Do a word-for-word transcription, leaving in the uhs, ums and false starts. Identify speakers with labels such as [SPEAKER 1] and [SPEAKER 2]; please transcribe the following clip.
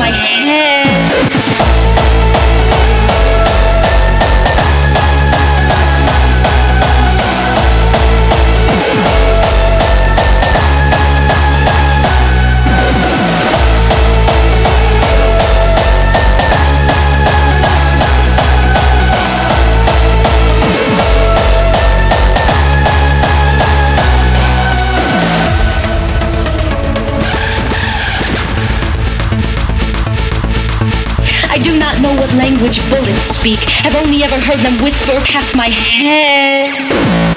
[SPEAKER 1] my head. I do not know what language bullets speak. I've only ever heard them whisper past my head.